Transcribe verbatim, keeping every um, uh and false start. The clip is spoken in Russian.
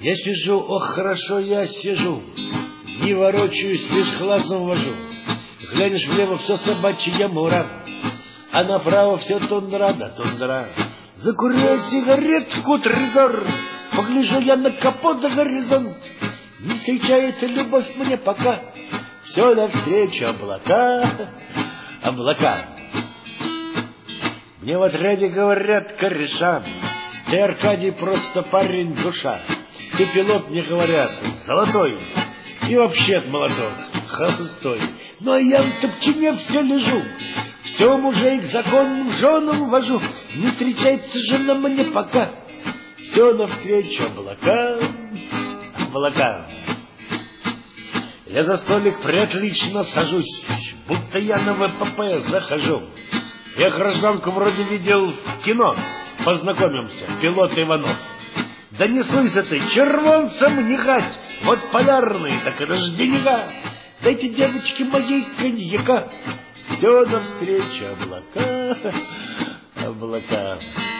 Я сижу, ох, хорошо я сижу, не ворочаюсь, лишь глазом вожу. Глянешь влево, все собачья мура, а направо все тундра да тундра. Закурю сигаретку трезор, погляжу я на капот за горизонт. Не встречается любовь мне пока, все навстречу облака, облака. Мне в отряде говорят кореша: ты, Аркадий, просто парень душа. Ты, пилот, мне говорят, золотой, и вообще молоток холостой. Ну а я в топчине все лежу, все мужей к законным женам вожу. Не встречается жена мне пока, все навстречу облака, облака. Я за столик приотлично сажусь, будто я на ВПП захожу. Я гражданку вроде видел в кино, познакомимся, пилот Иванов. Да не слышь ты, червонцам не гать, вот полярные, так это ж деньга. Дайте девочке моей коньяка, все навстречу облака, облака.